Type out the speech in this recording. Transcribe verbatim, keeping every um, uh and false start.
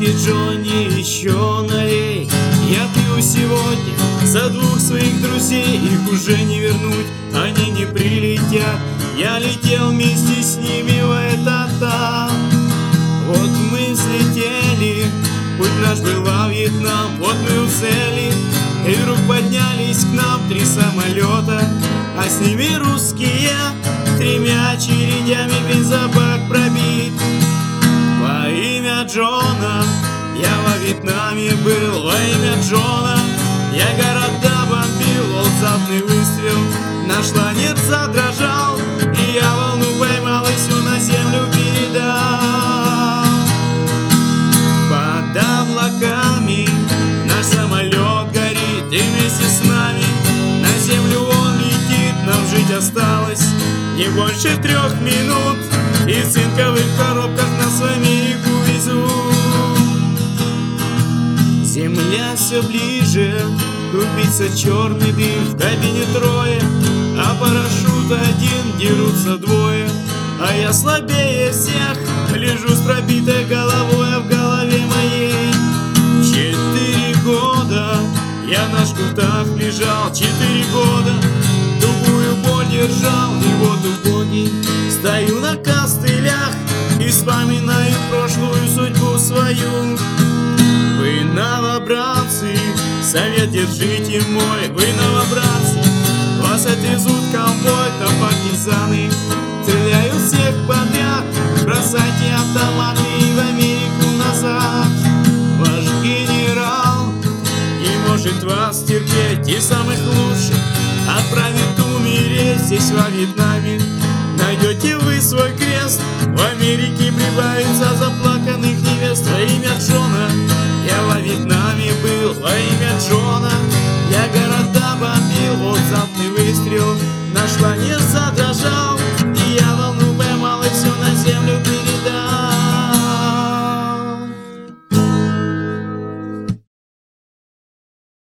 виски Джонни еще налей. Я пью сегодня за двух своих друзей. Их уже не вернуть, они не прилетят. Я летел вместе с ними в этот там. Вот мы взлетели, путь наш был во Вьетнам. Вот мы у цели, и вдруг поднялись к нам три самолета, а с ними русские, тремя очередями бензобак пробит. Во имя Джона я во Вьетнаме был, во имя Джона я города бомбил. Внезапный выстрел, наш ланец задрожал, и я волну поймал и всю на землю передал. Под облаками наш самолет горит, и вместе с нами на землю он летит. Нам жить осталось не больше трех минут, и в цинковых коробках нас в Америку везут. Земля все ближе, клубится черный дым. В кабине трое, а парашют один, дерутся двое. А я слабее всех, лежу с пробитой головой, а в голове моей четыре года я на шкутах лежал. Четыре года тугую боль держал, и вот убогий стою на костылях и вспоминаю прошлую судьбу свою. Вы, новобранцы, совет держите мой. Вы, новобранцы, вас отвезут конвой, там партизаны стреляют всех подряд. Бросайте автоматы и в Америку назад. Ваш генерал не может вас терпеть, и самых лучших отправит умереть здесь, во Вьетнаме. Найдете вы свой крест, в Америке прибавится заплаканных невест. Во имя Джона я во Вьетнаме был, во имя Джона я города бомбил. Вот внезапный выстрел, наш ланец